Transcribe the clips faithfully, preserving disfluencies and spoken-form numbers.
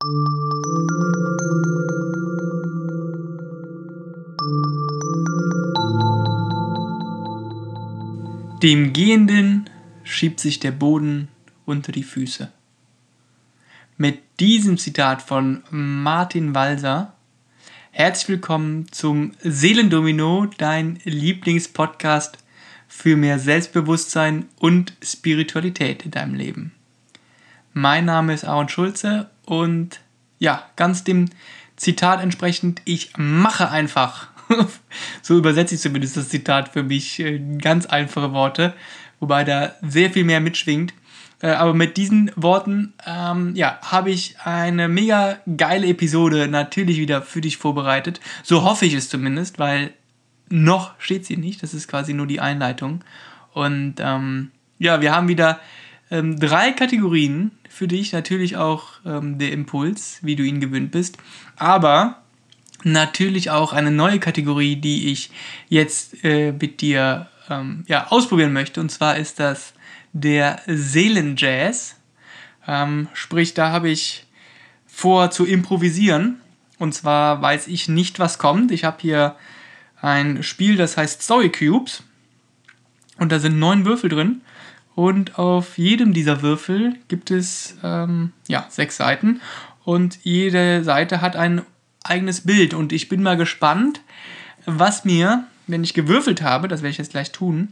Dem Gehenden schiebt sich der Boden unter die Füße. Mit diesem Zitat von Martin Walser herzlich willkommen zum Seelendomino, dein Lieblingspodcast für mehr Selbstbewusstsein und Spiritualität in deinem Leben. Mein Name ist Aaron Schulze und ja, ganz dem Zitat entsprechend, ich mache einfach. So übersetze ich zumindest das Zitat für mich, ganz einfache Worte, wobei da sehr viel mehr mitschwingt. Aber mit diesen Worten ähm, ja, habe ich eine mega geile Episode natürlich wieder für dich vorbereitet. So hoffe ich es zumindest, weil noch steht sie nicht. Das ist quasi nur die Einleitung. Und ähm, ja, wir haben wieder ähm, drei Kategorien für dich. Natürlich auch ähm, der Impuls, wie du ihn gewöhnt bist. Aber natürlich auch eine neue Kategorie, die ich jetzt äh, mit dir ähm, ja, ausprobieren möchte. Und zwar ist das der Seelenjazz. Ähm, sprich, da habe ich vor zu improvisieren. Und zwar weiß ich nicht, was kommt. Ich habe hier ein Spiel, das heißt Story Cubes. Und da sind neun Würfel drin. Und auf jedem dieser Würfel gibt es ähm, ja, sechs Seiten. Und jede Seite hat ein eigenes Bild. Und ich bin mal gespannt, was mir, wenn ich gewürfelt habe, das werde ich jetzt gleich tun,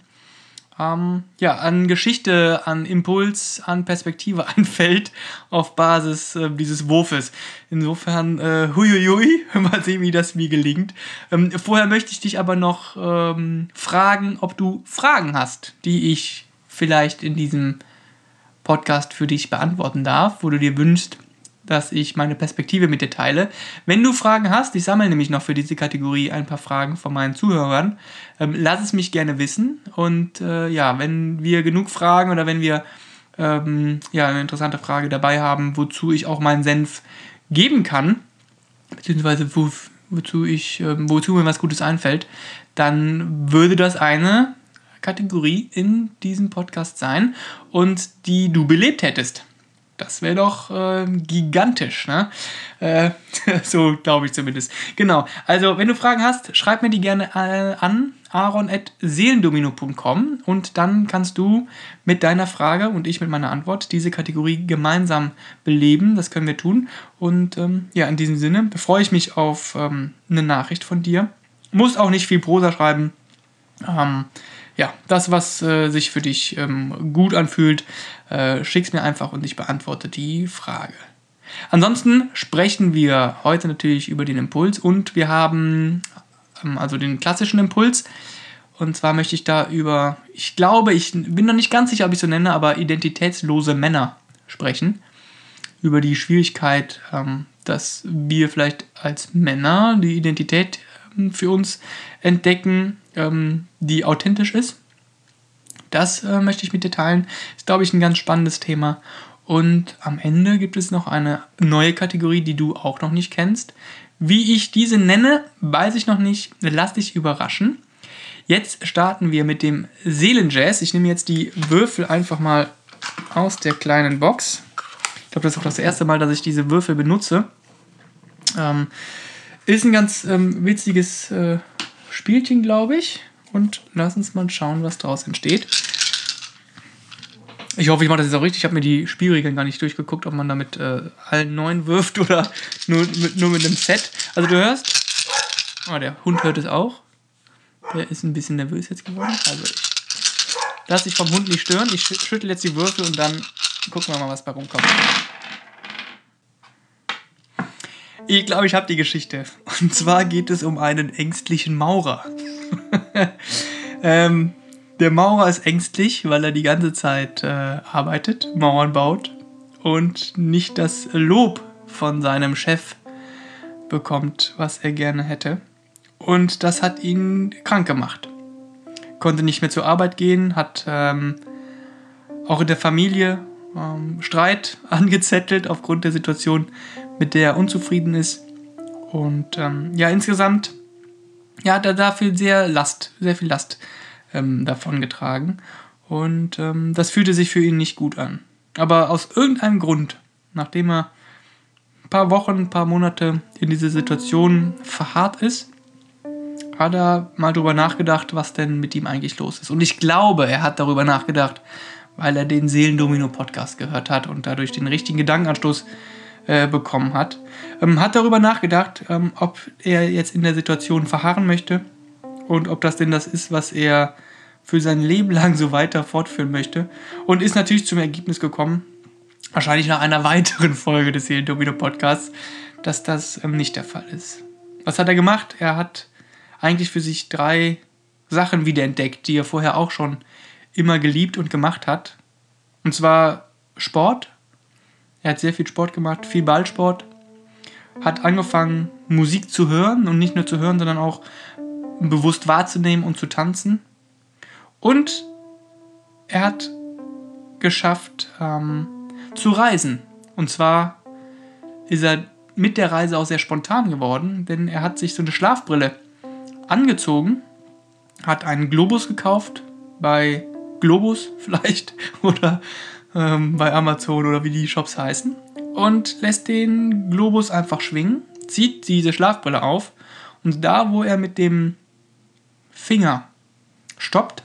ähm, ja, an Geschichte, an Impuls, an Perspektive einfällt auf Basis äh, dieses Wurfes. Insofern, äh, huiuiui, mal sehen, wie das mir gelingt. Ähm, vorher möchte ich dich aber noch ähm, fragen, ob du Fragen hast, die ich vielleicht in diesem Podcast für dich beantworten darf, wo du dir wünschst, dass ich meine Perspektive mit dir teile. Wenn du Fragen hast, ich sammle nämlich noch für diese Kategorie ein paar Fragen von meinen Zuhörern, ähm, lass es mich gerne wissen. Und äh, ja, wenn wir genug Fragen oder wenn wir ähm, ja, eine interessante Frage dabei haben, wozu ich auch meinen Senf geben kann, beziehungsweise wo, wozu, ich, ähm, wozu mir was Gutes einfällt, dann würde das eine Kategorie in diesem Podcast sein und die du belebt hättest. Das wäre doch äh, gigantisch, ne? Äh, so glaube ich zumindest. Genau, also wenn du Fragen hast, schreib mir die gerne äh, an aaron at seelendomino punkt com und dann kannst du mit deiner Frage und ich mit meiner Antwort diese Kategorie gemeinsam beleben. Das können wir tun. Und ähm, ja, in diesem Sinne freue ich mich auf ähm, eine Nachricht von dir. Musst auch nicht viel Prosa schreiben. Ähm, Ja, das, was äh, sich für dich ähm, gut anfühlt, äh, schick's mir einfach und ich beantworte die Frage. Ansonsten sprechen wir heute natürlich über den Impuls und wir haben ähm, also den klassischen Impuls. Und zwar möchte ich da über, ich glaube, ich bin noch nicht ganz sicher, ob ich so nenne, aber identitätslose Männer sprechen. Über die Schwierigkeit, ähm, dass wir vielleicht als Männer die Identität ähm, für uns entdecken, die authentisch ist. Das äh, möchte ich mit dir teilen. Ist, glaube ich, ein ganz spannendes Thema. Und am Ende gibt es noch eine neue Kategorie, die du auch noch nicht kennst. Wie ich diese nenne, weiß ich noch nicht. Lass dich überraschen. Jetzt starten wir mit dem Seelenjazz. Ich nehme jetzt die Würfel einfach mal aus der kleinen Box. Ich glaube, das ist auch das erste Mal, dass ich diese Würfel benutze. Ähm, ist ein ganz ähm, witziges äh, Spielchen, glaube ich. Und lass uns mal schauen, was daraus entsteht. Ich hoffe, ich mache das jetzt auch richtig. Ich habe mir die Spielregeln gar nicht durchgeguckt, ob man damit äh, allen neun wirft oder nur mit, nur mit einem Set. Also du hörst, oh, der Hund hört es auch. Der ist ein bisschen nervös jetzt geworden. Also ich lass dich vom Hund nicht stören. Ich schüttel jetzt die Würfel und dann gucken wir mal, was bei rumkommt. Ich glaube, ich habe die Geschichte. Und zwar geht es um einen ängstlichen Maurer. ähm, der Maurer ist ängstlich, weil er die ganze Zeit äh, arbeitet, Mauern baut und nicht das Lob von seinem Chef bekommt, was er gerne hätte. Und das hat ihn krank gemacht. Konnte nicht mehr zur Arbeit gehen, hat ähm, auch in der Familie ähm, Streit angezettelt aufgrund der Situation, mit der er unzufrieden ist. Und ähm, ja, insgesamt ja, hat er dafür sehr Last, sehr viel Last ähm, davon getragen. Und ähm, das fühlte sich für ihn nicht gut an. Aber aus irgendeinem Grund, nachdem er ein paar Wochen, ein paar Monate in diese Situation verharrt ist, hat er mal drüber nachgedacht, was denn mit ihm eigentlich los ist. Und ich glaube, er hat darüber nachgedacht, weil er den Seelendomino-Podcast gehört hat und dadurch den richtigen Gedankenanstoß äh, bekommen hat. Ähm, hat darüber nachgedacht, ähm, ob er jetzt in der Situation verharren möchte und ob das denn das ist, was er für sein Leben lang so weiter fortführen möchte. Und ist natürlich zum Ergebnis gekommen, wahrscheinlich nach einer weiteren Folge des Seelendomino-Podcasts, dass das ähm, nicht der Fall ist. Was hat er gemacht? Er hat eigentlich für sich drei Sachen wiederentdeckt, die er vorher auch schon immer geliebt und gemacht hat. Und zwar Sport. Er hat sehr viel Sport gemacht, viel Ballsport. Hat angefangen, Musik zu hören und nicht nur zu hören, sondern auch bewusst wahrzunehmen und zu tanzen. Und er hat geschafft, ähm, zu reisen. Und zwar ist er mit der Reise auch sehr spontan geworden, denn er hat sich so eine Schlafbrille angezogen, hat einen Globus gekauft, bei Globus vielleicht oder ähm, bei Amazon oder wie die Shops heißen, und lässt den Globus einfach schwingen, zieht diese Schlafbrille auf und da, wo er mit dem Finger stoppt,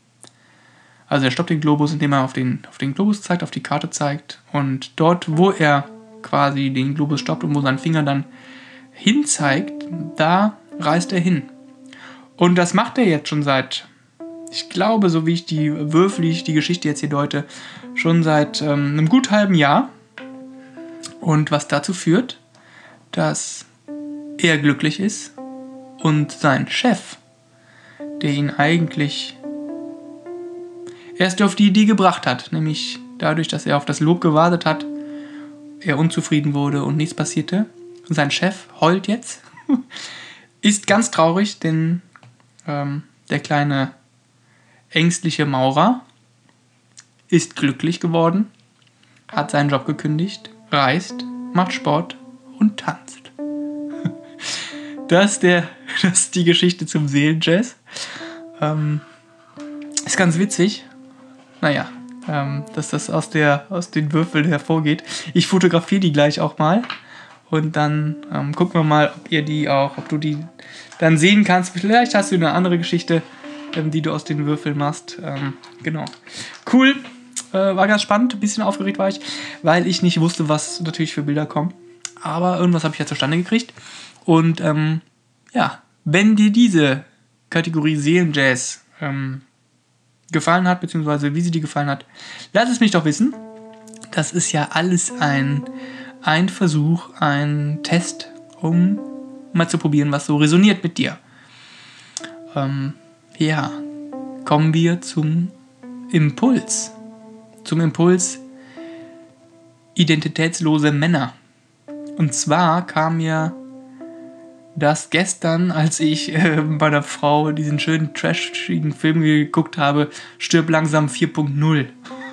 also er stoppt den Globus, indem er auf den, auf den Globus zeigt, auf die Karte zeigt, und dort, wo er quasi den Globus stoppt und wo sein Finger dann hin zeigt, da reist er hin. Und das macht er jetzt schon seit, ich glaube, so wie ich die Würfel, wie ich die Geschichte jetzt hier deute, schon seit ähm, einem gut halben Jahr. Und was dazu führt, dass er glücklich ist und sein Chef, der ihn eigentlich erst auf die Idee gebracht hat, nämlich dadurch, dass er auf das Lob gewartet hat, er unzufrieden wurde und nichts passierte. Sein Chef heult jetzt, ist ganz traurig, denn ähm, der kleine ängstliche Maurer ist glücklich geworden, hat seinen Job gekündigt, reist, macht Sport und tanzt. Das ist, der, das ist die Geschichte zum Seelenjazz. Ähm, ist ganz witzig. Naja, ähm, dass das aus, der, aus den Würfeln hervorgeht. Ich fotografiere die gleich auch mal. Und dann ähm, gucken wir mal, ob ihr die auch, ob du die dann sehen kannst. Vielleicht hast du eine andere Geschichte, ähm, die du aus den Würfeln machst. Ähm, genau. Cool. Äh, war ganz spannend. Ein bisschen aufgeregt war ich, weil ich nicht wusste, was natürlich für Bilder kommen. Aber irgendwas habe ich ja zustande gekriegt. Und ähm, ja, wenn dir diese Kategorie Seelenjazz ähm, gefallen hat, beziehungsweise wie sie dir gefallen hat, lass es mich doch wissen. Das ist ja alles ein, ein Versuch, ein Test, um mal zu probieren, was so resoniert mit dir. Ähm, ja, kommen wir zum Impuls. Zum Impuls identitätslose Männer. Und zwar kam mir das gestern, als ich äh, bei der Frau diesen schönen trashigen Film geguckt habe, Stirb langsam vier Punkt null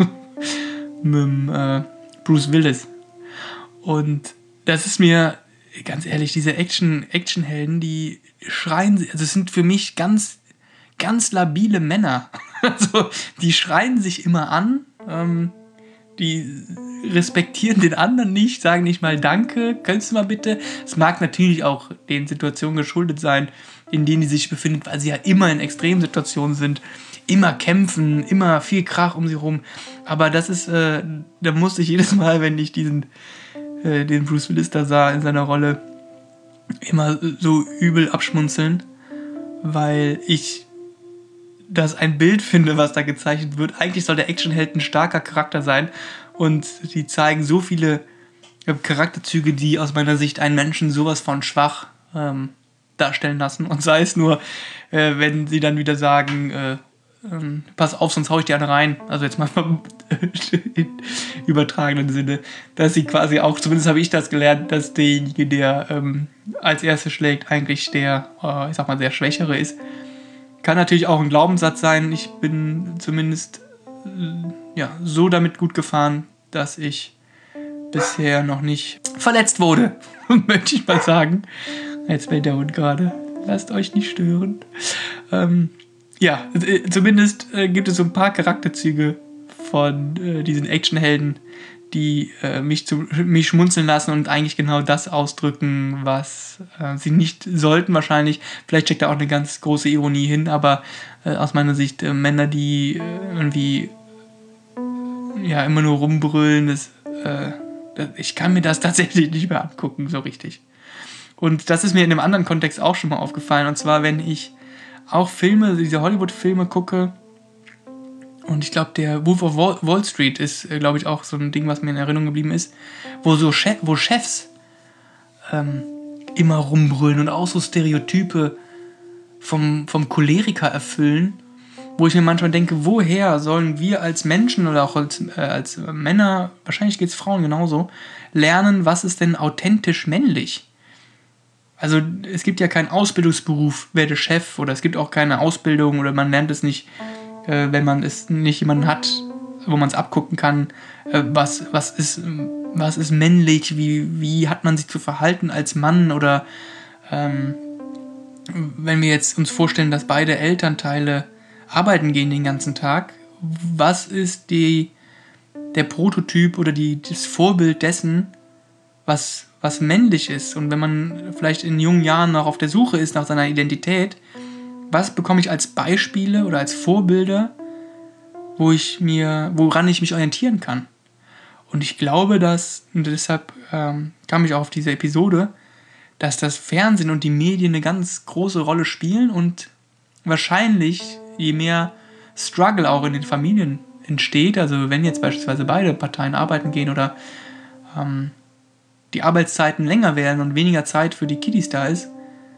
mit äh, Bruce Willis. Und das ist mir, ganz ehrlich, diese Action, Actionhelden, die schreien, also es sind für mich ganz, ganz labile Männer. Also die schreien sich immer an, ähm, die respektieren den anderen nicht, sagen nicht mal Danke, könntest du mal bitte? Es mag natürlich auch den Situationen geschuldet sein, in denen die sich befinden, weil sie ja immer in Extremsituationen sind, immer kämpfen, immer viel Krach um sie rum. Aber das ist, äh, da musste ich jedes Mal, wenn ich diesen, äh, den Bruce Willis da sah in seiner Rolle, immer so übel abschmunzeln, weil ich das ein Bild finde, was da gezeichnet wird. Eigentlich soll der Actionheld ein starker Charakter sein und die zeigen so viele äh, Charakterzüge, die aus meiner Sicht einen Menschen sowas von schwach ähm, darstellen lassen. Und sei es nur, äh, wenn sie dann wieder sagen, äh, ähm, pass auf, sonst hau ich dir eine rein. Also jetzt mal in übertragenen Sinne, dass sie quasi auch, zumindest habe ich das gelernt, dass derjenige, der ähm, als erstes schlägt, eigentlich der, äh, ich sag mal, sehr Schwächere ist. Kann natürlich auch ein Glaubenssatz sein. Ich bin zumindest äh, ja, so damit gut gefahren, dass ich bisher noch nicht verletzt wurde, möchte ich mal sagen. Jetzt bellt der Hund gerade. Lasst euch nicht stören. Ähm, ja, äh, zumindest äh, gibt es so ein paar Charakterzüge von äh, diesen Actionhelden, die äh, mich, zu, mich schmunzeln lassen und eigentlich genau das ausdrücken, was äh, sie nicht sollten wahrscheinlich. Vielleicht steckt da auch eine ganz große Ironie hin, aber äh, aus meiner Sicht äh, Männer, die äh, irgendwie ja immer nur rumbrüllen, das, äh, das, ich kann mir das tatsächlich nicht mehr angucken, so richtig. Und das ist mir in einem anderen Kontext auch schon mal aufgefallen, und zwar, wenn ich auch Filme, diese Hollywood-Filme gucke, und ich glaube, der Wolf of Wall Street ist, glaube ich, auch so ein Ding, was mir in Erinnerung geblieben ist, wo so Chef, wo Chefs ähm, immer rumbrüllen und auch so Stereotype vom, vom Choleriker erfüllen, wo ich mir manchmal denke, woher sollen wir als Menschen oder auch als, äh, als Männer, wahrscheinlich geht es Frauen genauso, lernen, was ist denn authentisch männlich? Also es gibt ja keinen Ausbildungsberuf, werde Chef, oder es gibt auch keine Ausbildung, oder man lernt es nicht, äh, wenn man es nicht jemanden hat, wo man es abgucken kann, äh, was, was, ist, was ist männlich, wie, wie hat man sich zu verhalten als Mann, oder ähm, wenn wir jetzt uns vorstellen, dass beide Elternteile arbeiten gehen den ganzen Tag, was ist die, der Prototyp oder die, das Vorbild dessen, was was männlich ist? Und wenn man vielleicht in jungen Jahren noch auf der Suche ist nach seiner Identität, was bekomme ich als Beispiele oder als Vorbilder, wo ich mir, woran ich mich orientieren kann? Und ich glaube, dass, und deshalb ähm, kam ich auch auf diese Episode, dass das Fernsehen und die Medien eine ganz große Rolle spielen und wahrscheinlich, je mehr Struggle auch in den Familien entsteht, also wenn jetzt beispielsweise beide Parteien arbeiten gehen oder ähm, die Arbeitszeiten länger werden und weniger Zeit für die Kiddies da ist,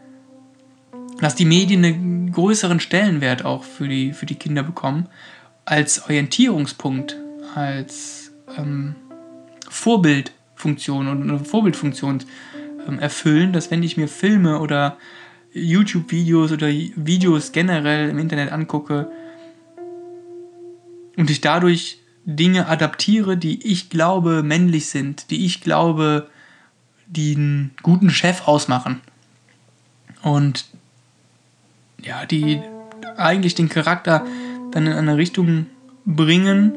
dass die Medien einen größeren Stellenwert auch für die, für die Kinder bekommen, als Orientierungspunkt, als ähm, Vorbildfunktion und eine Vorbildfunktion ähm, erfüllen, dass wenn ich mir Filme oder YouTube-Videos oder Videos generell im Internet angucke und ich dadurch Dinge adaptiere, die ich glaube männlich sind, die ich glaube, die einen guten Chef ausmachen und ja, die eigentlich den Charakter dann in eine Richtung bringen,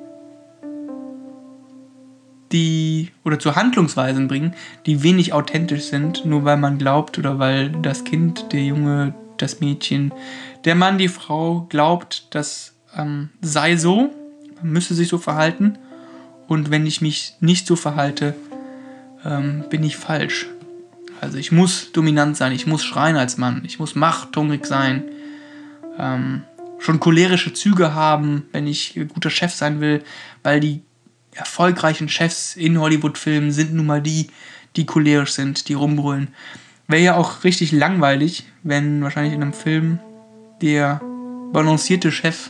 die, oder zu Handlungsweisen bringen, die wenig authentisch sind, nur weil man glaubt oder weil das Kind, der Junge, das Mädchen, der Mann, die Frau glaubt, das ähm, sei so, man müsse sich so verhalten, und wenn ich mich nicht so verhalte, ähm, bin ich falsch. Also ich muss dominant sein, ich muss schreien als Mann, ich muss machthungrig sein, ähm, schon cholerische Züge haben, wenn ich guter Chef sein will, weil die erfolgreichen Chefs in Hollywood-Filmen sind nun mal die, die cholerisch sind, die rumbrüllen. Wäre ja auch richtig langweilig, wenn wahrscheinlich in einem Film der balancierte Chef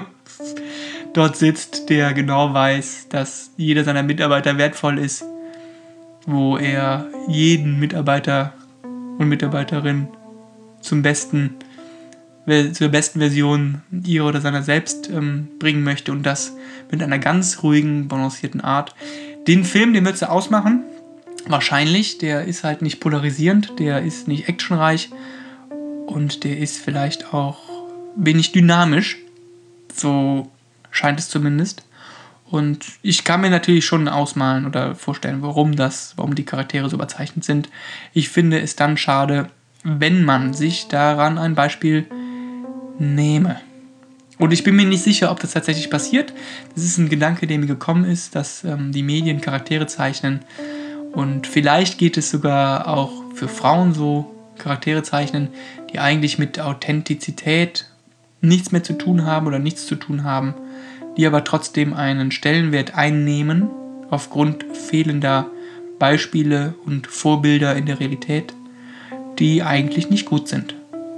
dort sitzt, der genau weiß, dass jeder seiner Mitarbeiter wertvoll ist, wo er jeden Mitarbeiter und Mitarbeiterin zum besten, zur besten Version ihrer oder seiner selbst ähm, bringen möchte, und das mit einer ganz ruhigen, balancierten Art. Den Film, den würdest du ausmachen, wahrscheinlich, der ist halt nicht polarisierend, der ist nicht actionreich und der ist vielleicht auch wenig dynamisch, so scheint es zumindest. Und ich kann mir natürlich schon ausmalen oder vorstellen, warum das, warum die Charaktere so überzeichnet sind. Ich finde es dann schade, wenn man sich daran ein Beispiel nehme. Und ich bin mir nicht sicher, ob das tatsächlich passiert. Das ist ein Gedanke, der mir gekommen ist, dass ähm, die Medien Charaktere zeichnen. Und vielleicht geht es sogar auch für Frauen so, Charaktere zeichnen, die eigentlich mit Authentizität nichts mehr zu tun haben oder nichts zu tun haben, die aber trotzdem einen Stellenwert einnehmen aufgrund fehlender Beispiele und Vorbilder in der Realität, die eigentlich nicht gut sind.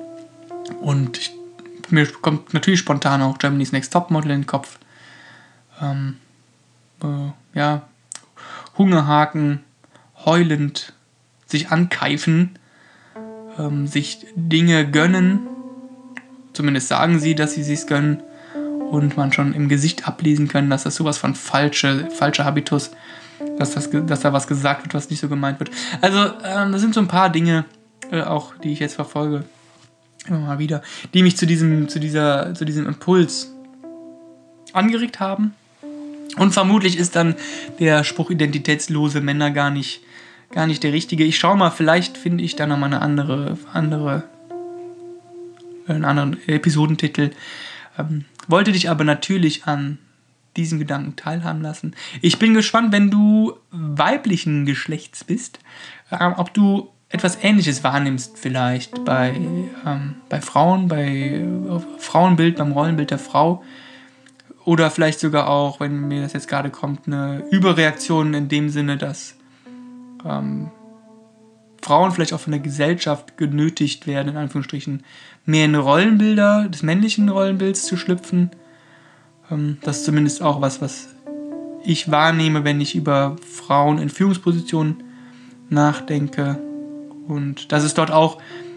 Und ich, mir kommt natürlich spontan auch Germany's Next Topmodel in den Kopf. Ähm, äh, ja, Hungerhaken, heulend, sich ankeifen, ähm, sich Dinge gönnen, zumindest sagen sie, dass sie sich's gönnen, und man schon im Gesicht ablesen können, dass das sowas von falsche, falscher Habitus, dass, das, dass da was gesagt wird, was nicht so gemeint wird. Also ähm, das sind so ein paar Dinge, äh, auch die ich jetzt verfolge, immer mal wieder, die mich zu diesem, zu dieser, zu diesem Impuls angeregt haben. Und vermutlich ist dann der Spruch identitätslose Männer gar nicht, gar nicht der richtige. Ich schaue mal, vielleicht finde ich da nochmal eine andere, andere, einen anderen Episodentitel. Ähm, wollte dich aber natürlich an diesen Gedanken teilhaben lassen. Ich bin gespannt, wenn du weiblichen Geschlechts bist, ähm, ob du etwas Ähnliches wahrnimmst vielleicht bei, ähm, bei Frauen, bei äh, Frauenbild, beim Rollenbild der Frau. Oder vielleicht sogar auch, wenn mir das jetzt gerade kommt, eine Überreaktion in dem Sinne, dass ähm, Frauen vielleicht auch von der Gesellschaft genötigt werden, in Anführungsstrichen, mehr in Rollenbilder des männlichen Rollenbilds zu schlüpfen. Ähm, das ist zumindest auch was, was ich wahrnehme, wenn ich über Frauen in Führungspositionen nachdenke. Und dass es dort auch,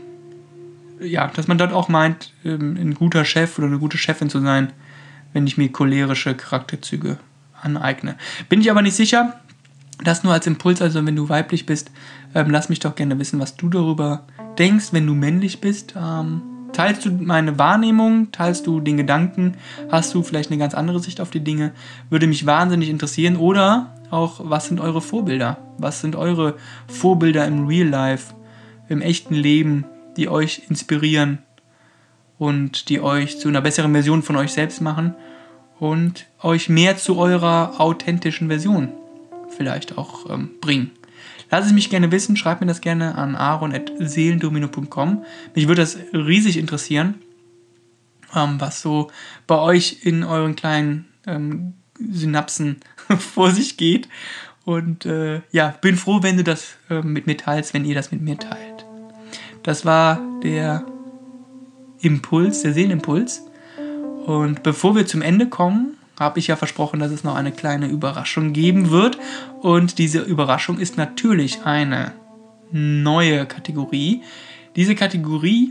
ja, dass man dort auch meint, ein guter Chef oder eine gute Chefin zu sein, wenn ich mir cholerische Charakterzüge aneigne. Bin ich aber nicht sicher. Das nur als Impuls, also wenn du weiblich bist, ähm, lass mich doch gerne wissen, was du darüber denkst, wenn du männlich bist. Ähm, teilst du meine Wahrnehmung, teilst du den Gedanken, hast du vielleicht eine ganz andere Sicht auf die Dinge, würde mich wahnsinnig interessieren. Oder auch, was sind eure Vorbilder? Was sind eure Vorbilder im Real Life, im echten Leben, die euch inspirieren und die euch zu einer besseren Version von euch selbst machen und euch mehr zu eurer authentischen Version vielleicht auch ähm, bringen. Lass es mich gerne wissen, schreib mir das gerne an aaron at seelendomino punkt com. Mich würde das riesig interessieren, ähm, was so bei euch in euren kleinen ähm, Synapsen vor sich geht. Und äh, ja, bin froh, wenn du das äh, mit mir teilst, wenn ihr das mit mir teilt. Das war der Impuls, der Seelenimpuls. Und bevor wir zum Ende kommen, habe ich ja versprochen, dass es noch eine kleine Überraschung geben wird. Und diese Überraschung ist natürlich eine neue Kategorie. Diese Kategorie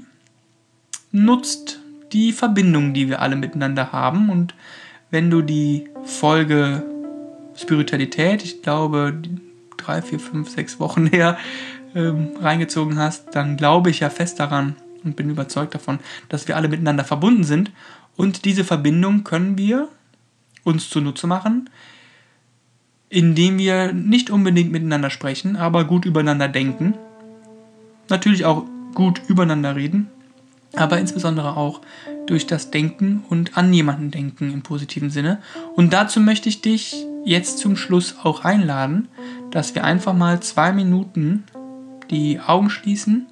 nutzt die Verbindung, die wir alle miteinander haben. Und wenn du die Folge Spiritualität, ich glaube, drei, vier, fünf, sechs Wochen her ähm, reingezogen hast, dann glaube ich ja fest daran und bin überzeugt davon, dass wir alle miteinander verbunden sind. Und diese Verbindung können wir uns zunutze machen, indem wir nicht unbedingt miteinander sprechen, aber gut übereinander denken. Natürlich auch gut übereinander reden, aber insbesondere auch durch das Denken und an jemanden denken im positiven Sinne. Und dazu möchte ich dich jetzt zum Schluss auch einladen, dass wir einfach mal zwei Minuten die Augen schließen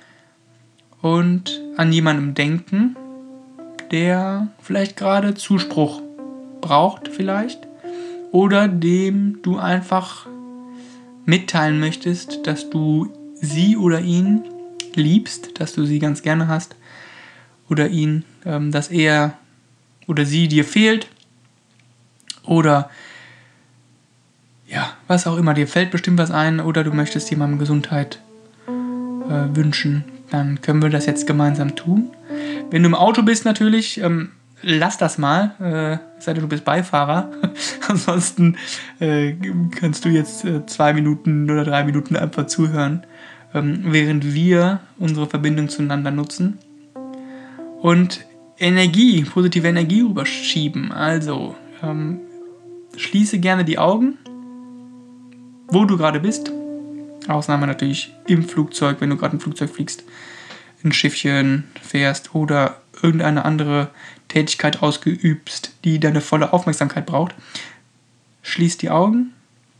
und an jemanden denken, der vielleicht gerade Zuspruch braucht vielleicht oder dem du einfach mitteilen möchtest, dass du sie oder ihn liebst, dass du sie ganz gerne hast oder ihn, ähm, dass er oder sie dir fehlt oder ja, was auch immer, dir fällt bestimmt was ein oder du möchtest jemandem Gesundheit äh, wünschen, dann können wir das jetzt gemeinsam tun. Wenn du im Auto bist natürlich, ähm, lass das mal, äh, sei denn du bist Beifahrer. Ansonsten äh, kannst du jetzt äh, zwei Minuten oder drei Minuten einfach zuhören, ähm, während wir unsere Verbindung zueinander nutzen. Und Energie, positive Energie rüberschieben. Also, ähm, schließe gerne die Augen, wo du gerade bist. Ausnahme natürlich im Flugzeug, wenn du gerade im Flugzeug fliegst, ein Schiffchen fährst oder irgendeine andere Tätigkeit ausgeübst, die deine volle Aufmerksamkeit braucht. Schließ die Augen,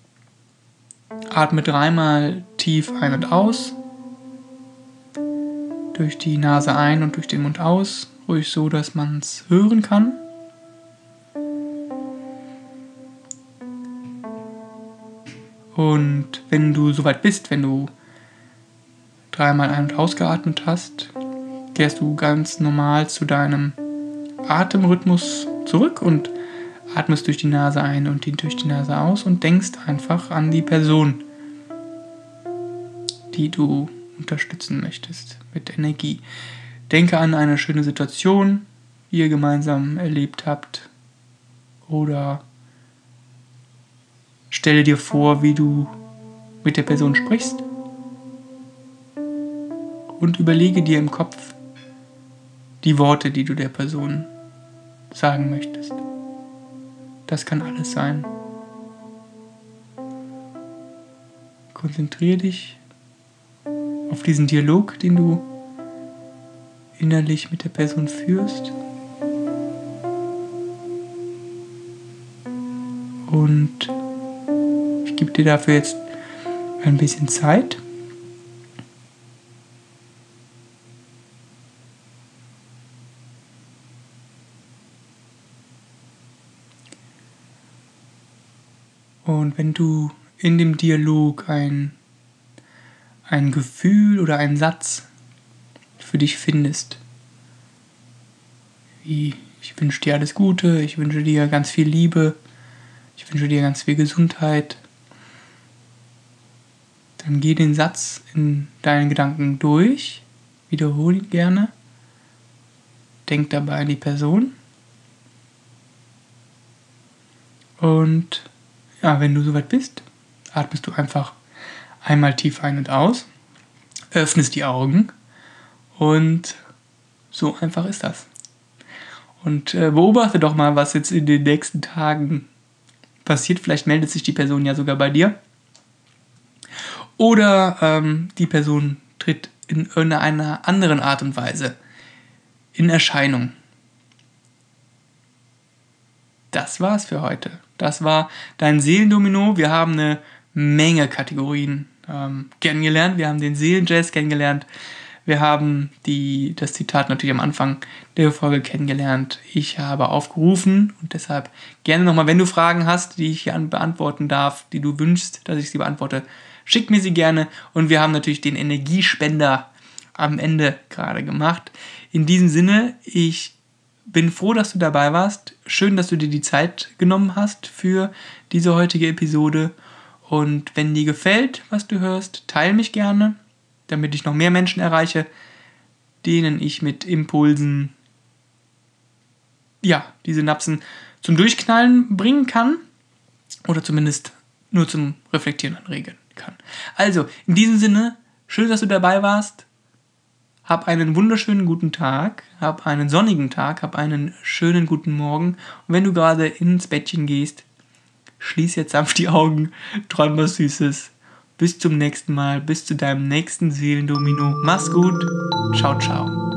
atme dreimal tief ein und aus, durch die Nase ein und durch den Mund aus, ruhig so, dass man es hören kann. Und wenn du soweit bist, wenn du dreimal ein- und ausgeatmet hast, kehrst du ganz normal zu deinem Atemrhythmus zurück und atmest durch die Nase ein und durch die Nase aus und denkst einfach an die Person, die du unterstützen möchtest mit Energie. Denke an eine schöne Situation, die ihr gemeinsam erlebt habt, oder stelle dir vor, wie du mit der Person sprichst und überlege dir im Kopf die Worte, die du der Person sagen möchtest. Das kann alles sein. Konzentriere dich auf diesen Dialog, den du innerlich mit der Person führst. Und ich gebe dir dafür jetzt ein bisschen Zeit. Und wenn du in dem Dialog ein, ein Gefühl oder einen Satz für dich findest, wie ich wünsche dir alles Gute, ich wünsche dir ganz viel Liebe, ich wünsche dir ganz viel Gesundheit, dann geh den Satz in deinen Gedanken durch, wiederhole ihn gerne, denk dabei an die Person und ja, wenn du soweit bist, atmest du einfach einmal tief ein und aus, öffnest die Augen und so einfach ist das. Und äh, beobachte doch mal, was jetzt in den nächsten Tagen passiert. Vielleicht meldet sich die Person ja sogar bei dir. Oder ähm, die Person tritt in irgendeiner anderen Art und Weise in Erscheinung. Das war's für heute. Das war dein Seelendomino. Wir haben eine Menge Kategorien ähm, kennengelernt. Wir haben den Seelenjazz kennengelernt. Wir haben die, das Zitat natürlich am Anfang der Folge kennengelernt. Ich habe aufgerufen und deshalb gerne nochmal, wenn du Fragen hast, die ich hier beantworten darf, die du wünschst, dass ich sie beantworte, schick mir sie gerne. Und wir haben natürlich den Energiespender am Ende gerade gemacht. In diesem Sinne, ich bin froh, dass du dabei warst. Schön, dass du dir die Zeit genommen hast für diese heutige Episode. Und wenn dir gefällt, was du hörst, teile mich gerne, damit ich noch mehr Menschen erreiche, denen ich mit Impulsen, ja, die Synapsen zum Durchknallen bringen kann oder zumindest nur zum Reflektieren anregen kann. Also, in diesem Sinne, schön, dass du dabei warst. Hab einen wunderschönen guten Tag, hab einen sonnigen Tag, hab einen schönen guten Morgen. Und wenn du gerade ins Bettchen gehst, schließ jetzt sanft die Augen, träum was Süßes. Bis zum nächsten Mal, bis zu deinem nächsten Seelendomino. Mach's gut, ciao, ciao.